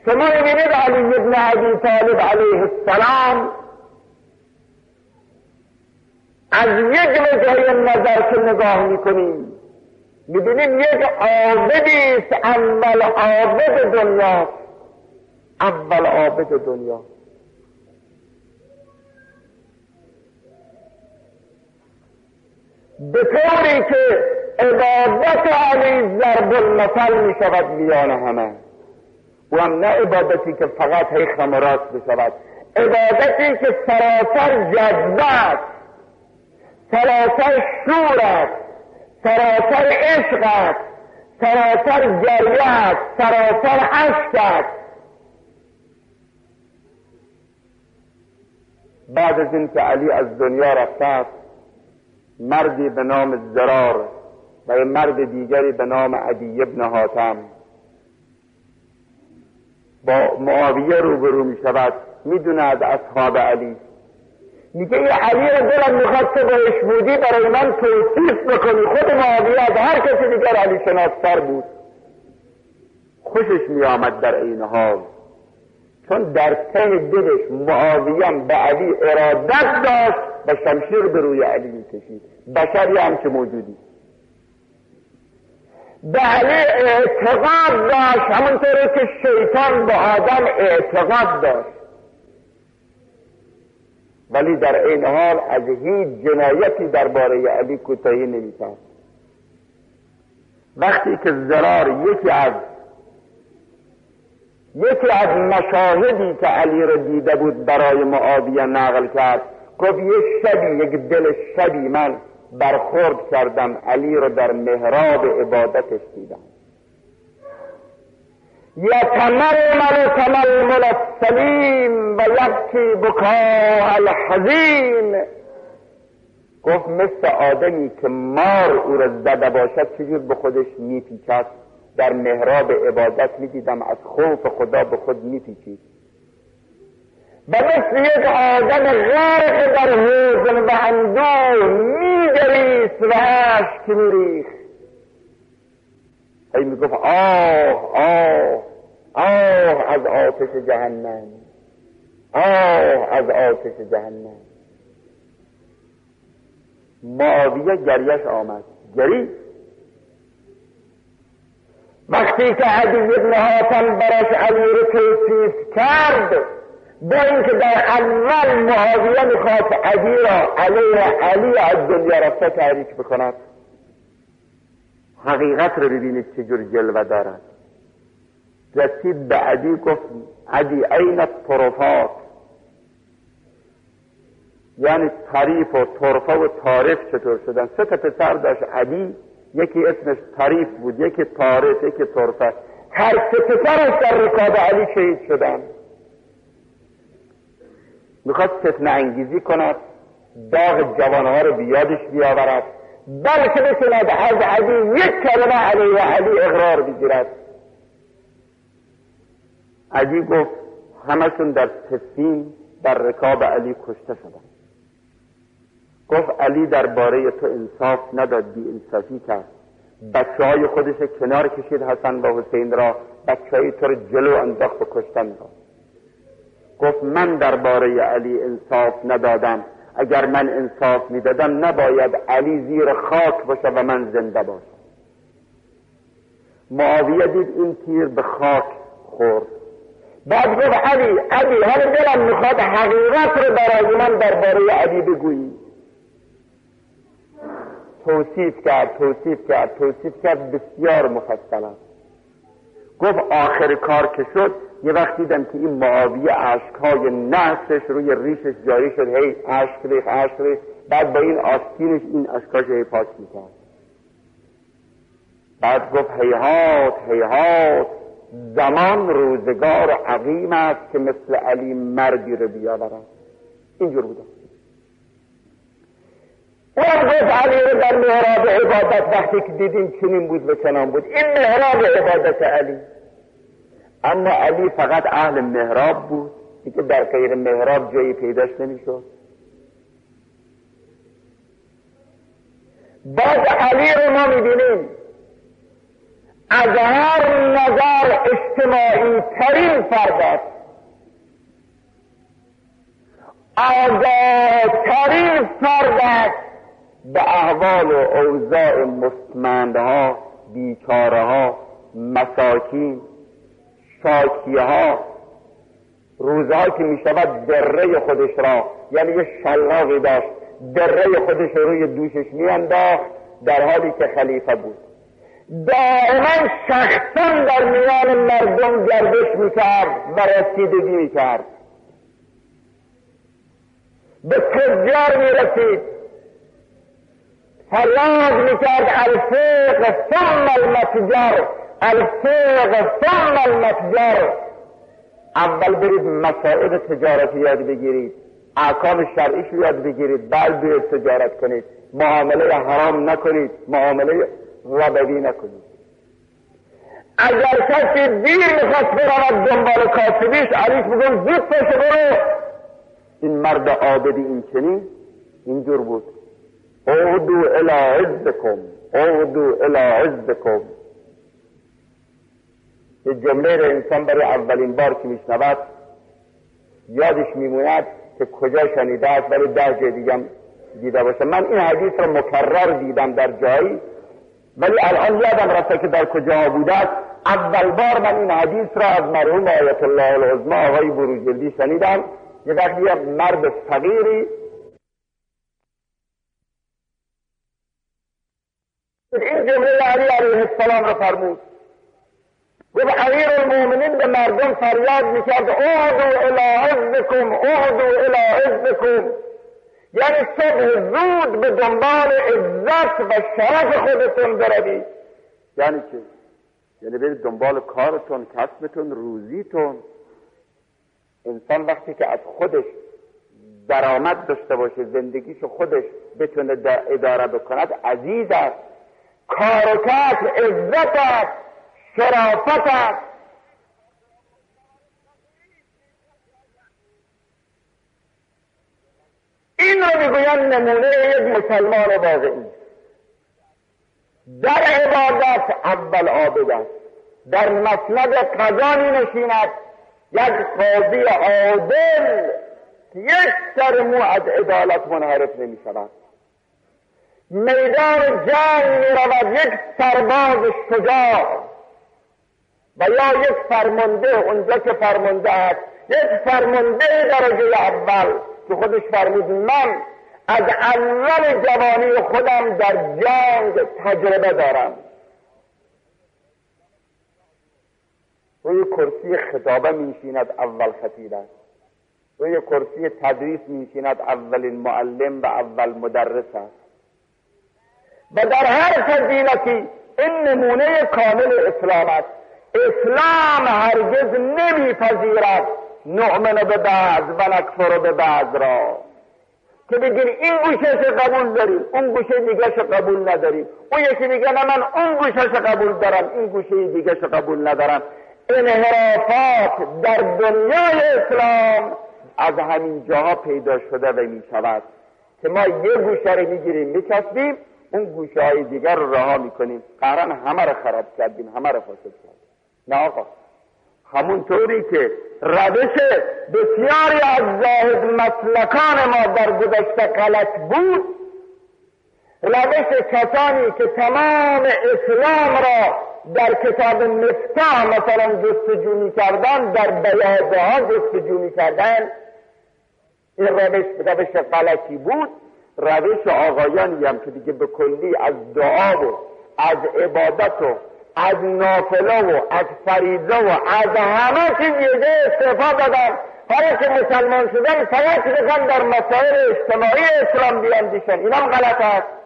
شما میبینید علی بن ابی طالب علیه السلام از یک وجه نظر که نگاه میکنیم میبینیم یک عابدی است، اول عابد دنیا، اول عابد دنیا. به طوری که عبادت علی ضرب المثل می شود میان همه، و هم نه عبادتی که فقط هی خمرات بشود، عبادتی که سراسر جذبه است، سراسر شور است، سراسر عشق است، سراسر گریه است، سراسر اشک است. بعد از این که علی از دنیا رفته است، مردی به نام زرار و مرد دیگری به نام عدی ابن حاتم با معاویه روبرو می شود. میدونه از اصحاب علی، میگه این علی را دلم میخواد که بهش بودی برای من توصیف بکنی. خود معاویه از هر کسی دیگر علی شناستر بود. خوشش میآمد در این حال، چون در ته دلش معاویه به علی ارادت داشت و شمشیر به روی علی میکشید. بشری هم که موجودی به علی اعتقاد داشت، همونطوری که شیطان به آدم اعتقاد داشت، ولی در این حال از هیچ جنایتی درباره علی کوتاهی نمی‌کرد. وقتی که زرار یکی از مشاهدی که علی را دیده بود برای معاویه نقل کرد، گفت یک دل شبی من برخورد کردم، علی را در محراب عبادتش دیدم، یتململ تململ السلیم و یبکی بکاء الحزین. گفت مثل آدمی که مار او را زده باشد چجور به خودش میپیچد، در محراب عبادت میدیدم از خوف خدا به خود میپیچید و مثل یک آدم غرق در حزن و اندوه میگریست و اشک میریخت. هی میگفت آه آه آه از آتش جهنم، آه از آتش جهنم. معاویه گریش آمد، گری. وقتی که عدی ابن حاتم براش علی رو توصیف کرد، با اینکه در اول معاویه میخواست علی را علی از دنیا رفته تحریک بکند، حقیقت رو ببینید چجور جلوه دارد. رسید به علی گفت علی این الطرفات، یعنی طریف و طرفه و طارف چطور شدن؟ سه تا پسر داشت علی، یکی اسمش طریف بود، یکی طارف، یکی طرفه. هر سه پسرش در رکاب علی شهید شدن. میخواد فتنه انگیزی کند، داغ جوانها رو بیادش بیاورد، بلکه بتواند از علی یک کلمه علیه علی اقرار بگیرد. علی گفت همشون در سفین در رکاب علی کشته شدن. گفت علی درباره تو انصاف نداد، بی انصافی کرد. بچه‌های خودش کنار کشید، حسن و حسین را، بچه‌های تو رو جلو انداخت و کشتن را. گفت من درباره علی انصاف ندادم، اگر من انصاف میدادم نباید علی زیر خاک باشه و من زنده باشم. معاویه دید این تیر به خاک خورد. بعد گفت علی حالا دلم میخواد حقیقت رو برای من درباره علی بگویی. توصیف کرد بسیار مفصل است. گفت آخر کار که شد، یه وقت دیدم که این معاویه عشقهای نحسش روی ریشش جاری شد، هی عشق ریخ، بعد با این آستینش این عشقاش هی پاک میکرد. بعد گفت هیهات زمان روزگار عظیم است که مثل علی مردی رو بیاورد. اینجور بوده. اون گفت علی رو در محراب عبادت وقتی که دیدیم چنین بود و چنان بود. این محراب عبادت علی. اما علی فقط اهل محراب بود، دیگه در غیر محراب جایی پیداش نمیشد. بعد علی رو ما میبینیم از هر نظر اجتماعی ترین فرد است، آگاه ترین فرد است به احوال و اوضاع مستمندها، بیچارهها، مساکین، شاکیها. روزها که می شود دره خودش را، یعنی یه شلاقی داشت، دره خودش روی دوشش می انداخت در حالی که خلیفه بود. دائما شخصا در میان مردم گردش می کرد و رسیدگی می کرد، به تجار می رسید، فریاد می کرد الفقه ثم المتجر، الفقه ثم المتجر. اول برید مسائل تجارتی یاد بگیرید، احکام شرعیش یاد بگیرید، بعد برید تجارت کنید. معامله حرام نکنید، معامله ربوی نکنید. اگر کسی دیر میخواست برود دنبال کاسبیش، علیش بگم زود پشه برو. این مرد عابدی این چنین اینجور بود. اعدو الی عزکم، اعدو الی عزکم. یه جمله را انسان برای اولین بار که میشنود یادش میموند که کجا شنیده است، برای 10 جای دیگه دیده باشه. من این حدیث را مکرر دیدم در جایی، ولی الان یادم رفته که در کجا بوده است. اول بار من این حدیث را از مرحوم آیت الله العظمی آقای بروجردی شنیدم. یه وقتی یه مرد فقیری این جمله علی علیه السلام را فرمود، گفت امیر المؤمنین به مردم فریاد میکرد اعدو الی عزکم، اعدو الی عزکم. یعنی صبح زود به دنبال عزت و شرف خودتون بروید. یعنی چه؟ یعنی برید دنبال کارتون، کسبتون، روزیتون. انسان وقتی که از خودش درآمد داشته باشه، زندگیشو خودش بتونه اداره بکند، عزیز است. کار و کسب عزت است، شرافت است. این رو میگویند نمونه یک مسلمان واقعی. در عبادت اول عابد است، در مسند قضا می نشیند یک قاضی عادل که یک سر مو از عدالت منحرف نمی شود. میدان جنگ می رود یک سرباز شجاع و یا یک فرمانده، اونجا که فرمانده است، یک فرمانده درجه اول که خودش فرمود من از اول جوانی خودم در جنگ تجربه دارم. روی کرسی خطابه میشیند اول خطیب است، روی کرسی تدریس میشیند اولین معلم و اول مدرس است. و در هر فضیلتی این نمونه کامل اسلام است. اسلام هرگز نمیپذیرد نؤمن به بعض و نکفر به بعض را، که بگیر این گوشش قبول داریم، اون گوشه دیگرش قبول نداریم. اون یکی میگه نه من اون گوشش قبول دارم، این گوشه دیگرش قبول ندارم. انحرافات در دنیای اسلام از همین جاها پیدا شده و میشود که ما یه گوشه رو میگیریم میچسبیم، اون گوشه های دیگر رو رها میکنیم. قهرن همه رو خراب کردیم، همه رو فاسد کردیم. نه آقا، همونطوری که روش بسیاری از زاهد مسلکان ما در گذشته غلط بود، روش کسانی که تمام اسلام را در کتاب مفتاح مثلا جستجو می‌کردند، در بیاضه ها جستجو می‌کردند، این روش غلطی بود. روش آقایانی هم که دیگه به کلی از دعا و از عبادت و از نافله و از فریضه و از همه چیز دیگه استعفا دادن. حالا که مسلمان شدن فقط میخوان در مسائل اجتماعی اسلام بیاندیشن. این هم غلط است.